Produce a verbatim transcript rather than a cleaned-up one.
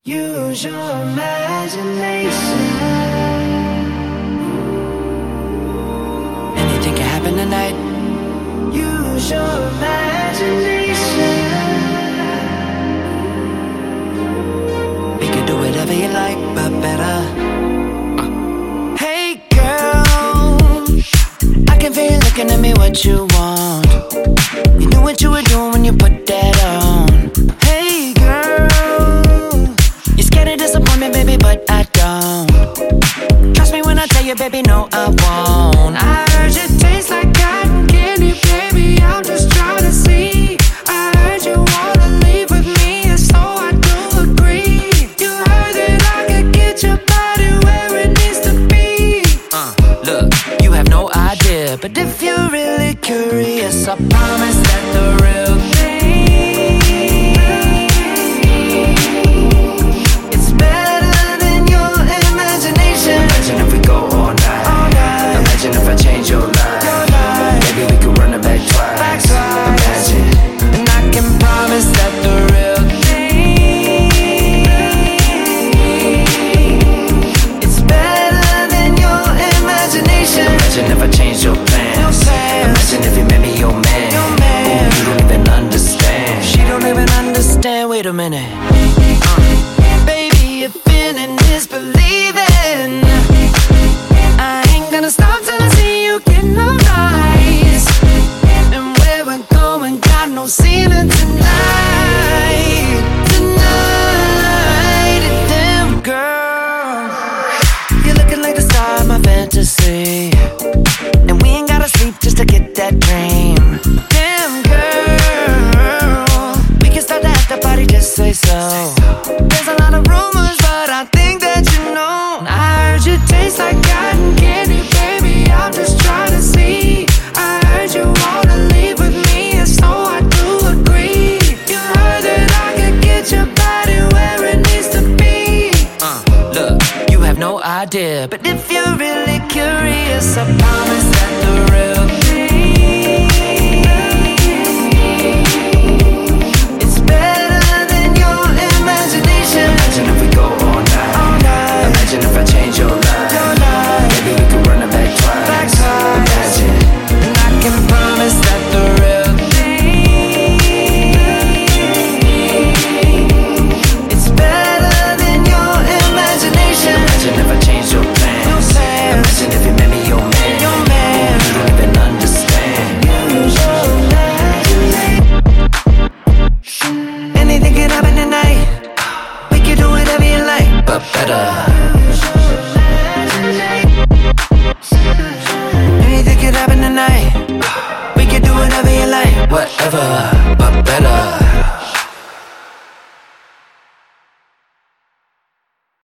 Use your imagination. Anything can happen tonight. Use your imagination. We can do whatever you like, but better. uh. Hey girl, I can feel you looking at me, what you want. You knew what you were doing when you put that on. Hey girl, you're scared of disappointment, baby, but I don't. Trust me when I tell you, baby, no, I won't. I heard you taste like cotton candy, baby, I'm just trying to see. I heard you wanna leave with me, and so I do agree. You heard that I could get your body where it needs to be. Uh, look, you have no idea, but if you're really curious, I promise that the real thing, it's better than your imagination. Imagine if we go all night, all night. Imagine if I change your life, your life. Maybe we could run it back twice, back twice. Imagine, and I can promise that the real thing, it's better than your imagination. Imagine if I change your plans, imagine if you made me your man. Your man. Ooh, you don't even understand. She don't even understand. Wait a minute. Uh. Baby, if feeling is believing, I ain't gonna stop till I see you get no rise. And where we're going, got no ceiling tonight. Tonight, damn girl, you're looking like the star of my fantasy, and we ain't gotta sleep just to get that dream. Damn girl, we can start the after party, just say so. There's a lot of rumors, but I think that you know. I heard you taste like cotton candy, baby, I'm just trying to see. I heard you wanna leave with me, and so I do agree. You heard that I could get your body where it needs to be. Uh, look, you have no idea, but if you're really curious, I promise that the real thing, it's better than your imagination. Imagine if we go all night, all night. Imagine if I change your life, your life. Maybe we could run it back twice, back twice. Imagine, and I can promise that the real thing, it's better than your imagination. Imagine if I change your plans, imagine if you made me your man. Your man. You don't even understand. Use your imagination. Anything can happen tonight. We can do whatever you like, but better. Anything can happen tonight. We can do whatever you like, whatever.